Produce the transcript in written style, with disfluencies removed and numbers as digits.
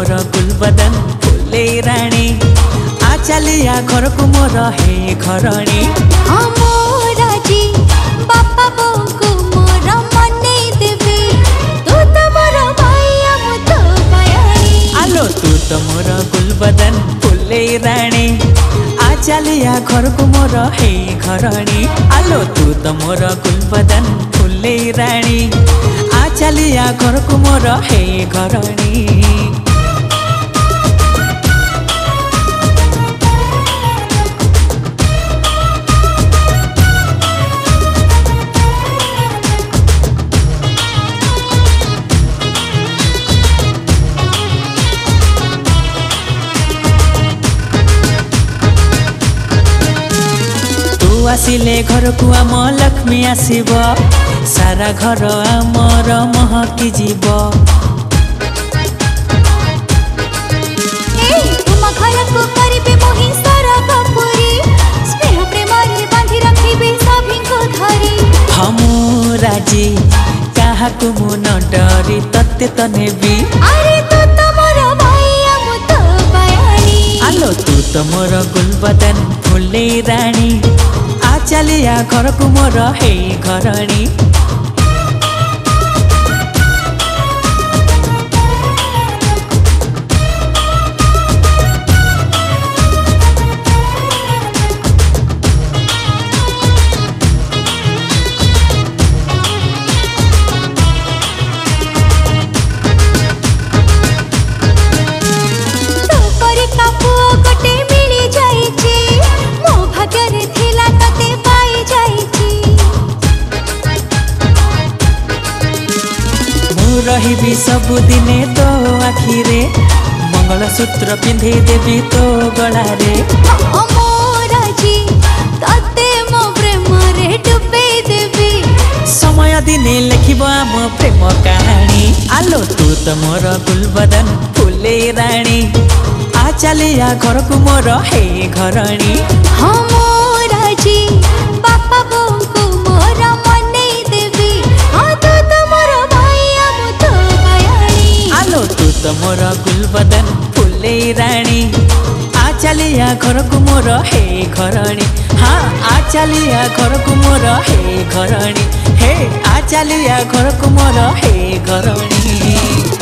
मोर गुलबदन फुले राणी आ चलिया घर को मोर हे घरणी राजी बापा बोऊ को मोर मने देबे तू तो मोर भाईया मु तो बयानी आलो तू तो मोर गुलबदन फुले राणी आ चलिया घर को मोर हे घरणी आलो तू तो मोर गुलबदन फुले राणी आ चलिया घर को मोर हे घरणी आसिले घर को आम लक्ष्मी आसीब सारा घर आमर महकी जीव तुम घर को करिबे मोहि सरगपुरी स्नेह प्रेम रे बांधी रखिबे सभी को धरी हमू राजी काहा को मु न डरी तत्ते त नेबी अरे तू तो मोर भाईया मु तो बयानी आलो तू तो मोर गुलबदन फुले राणी आ चलिया घर को मोर हे घरणी रही सबुदिने तो आखिरे मंगलसूत्र पिंधे देवी तो गलारे मो प्रेम रे डुबे देवी समय दिने लिखिब आम प्रेम कहानी आलो तू तो मोर गुलबदन फुले राणी आ चलिया घर को मोर हे घरणी राजी बापा बोऊ को मोर मने देवी तू तो मोर भाईया मु तो बयानी आलो तू तो मोर गुलबदन फुले राणी आ चलिया घर को मोर हे घरणी हाँ आ चलिया घर को मोर हे घरणी हे आ चलिया घर को मोर हे घरणी।